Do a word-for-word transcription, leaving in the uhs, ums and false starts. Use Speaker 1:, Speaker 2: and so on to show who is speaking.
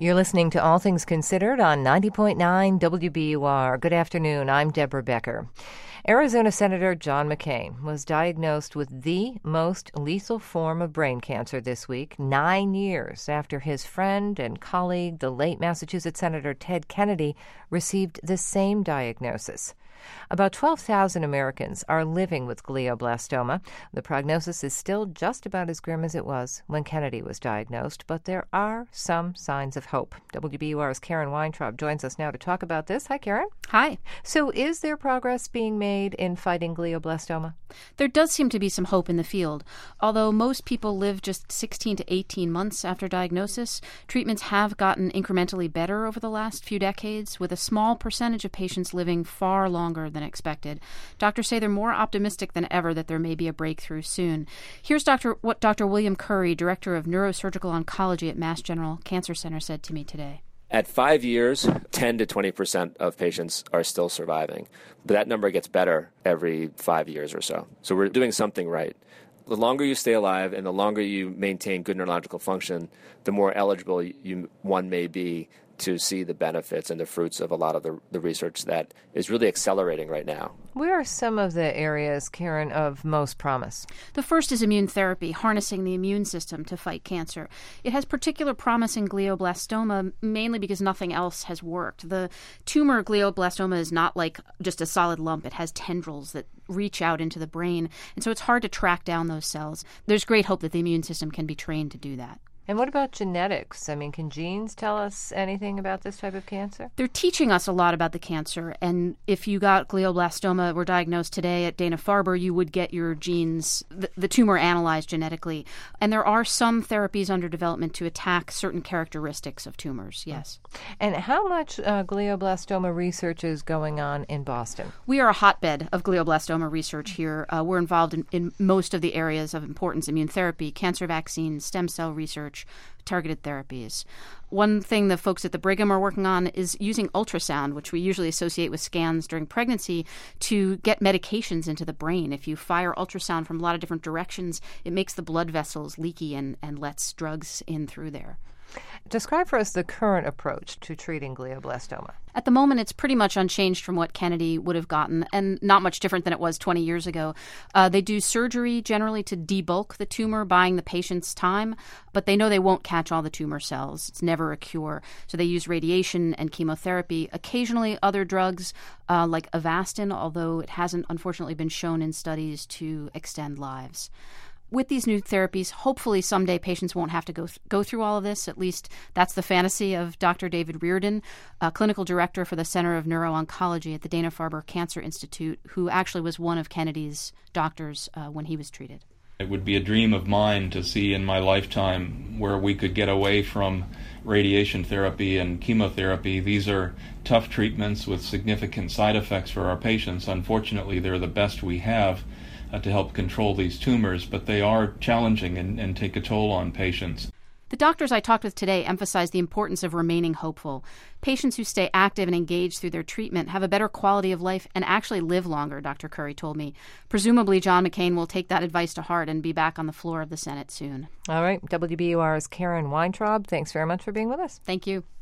Speaker 1: You're listening to All Things Considered on ninety point nine W B U R. Good afternoon. I'm Deborah Becker. Arizona Senator John McCain was diagnosed with the most lethal form of brain cancer this week, nine years after his friend and colleague, the late Massachusetts Senator Ted Kennedy, received the same diagnosis. About twelve thousand Americans are living with glioblastoma. The prognosis is still just about as grim as it was when Kennedy was diagnosed, but there are some signs of hope. W B U R's Karen Weintraub joins us now to talk about this. Hi, Karen.
Speaker 2: Hi.
Speaker 1: So is there progress being made in fighting glioblastoma?
Speaker 2: There does seem to be some hope in the field. Although most people live just sixteen to eighteen months after diagnosis, treatments have gotten incrementally better over the last few decades, with a small percentage of patients living far longer than expected. Doctors say they're more optimistic than ever that there may be a breakthrough soon. Here's Doctor what Doctor William Curry, Director of Neurosurgical Oncology at Mass General Cancer Center, said to me today.
Speaker 3: At five years, ten to twenty percent of patients are still surviving. But that number gets better every five years or so. So we're doing something right. The longer you stay alive and the longer you maintain good neurological function, the more eligible you, one may be to see the benefits and the fruits of a lot of the, the research that is really accelerating right now.
Speaker 1: Where are some of the areas, Karen, of most promise?
Speaker 2: The first is immune therapy, harnessing the immune system to fight cancer. It has particular promise in glioblastoma, mainly because nothing else has worked. The tumor glioblastoma is not like just a solid lump. It has tendrils that reach out into the brain, and so it's hard to track down those cells. There's great hope that the immune system can be trained to do that.
Speaker 1: And what about genetics? I mean, can genes tell us anything about this type of cancer?
Speaker 2: They're teaching us a lot about the cancer. And if you got glioblastoma, were diagnosed today at Dana-Farber, you would get your genes, the, the tumor analyzed genetically. And there are some therapies under development to attack certain characteristics of tumors, yes.
Speaker 1: And how much uh, glioblastoma research is going on in Boston?
Speaker 2: We are a hotbed of glioblastoma research here. Uh, we're involved in, in most of the areas of importance: immune therapy, cancer vaccines, stem cell research, targeted therapies. One thing the folks at the Brigham are working on is using ultrasound, which we usually associate with scans during pregnancy, to get medications into the brain. If you fire ultrasound from a lot of different directions, it makes the blood vessels leaky and, and lets drugs in through there.
Speaker 1: Describe for us the current approach to treating glioblastoma.
Speaker 2: At the moment, it's pretty much unchanged from what Kennedy would have gotten, and not much different than it was twenty years ago. Uh, they do surgery generally to debulk the tumor, buying the patient's time, but they know they won't catch all the tumor cells. It's never a cure. So they use radiation and chemotherapy. Occasionally other drugs uh, like Avastin, although it hasn't unfortunately been shown in studies to extend lives. With these new therapies, hopefully someday patients won't have to go th- go through all of this. At least that's the fantasy of Doctor David Reardon, uh, clinical director for the Center of Neuro-Oncology at the Dana-Farber Cancer Institute, who actually was one of Kennedy's doctors uh, when he was treated.
Speaker 4: It would be a dream of mine to see in my lifetime where we could get away from radiation therapy and chemotherapy. These are tough treatments with significant side effects for our patients. Unfortunately, they're the best we have Uh, to help control these tumors, but they are challenging and, and take a toll on patients.
Speaker 2: The doctors I talked with today emphasize the importance of remaining hopeful. Patients who stay active and engaged through their treatment have a better quality of life and actually live longer, Doctor Curry told me. Presumably, John McCain will take that advice to heart and be back on the floor of the Senate soon.
Speaker 1: All right. W B U R's Karen Weintraub, thanks very much for being with us.
Speaker 2: Thank you.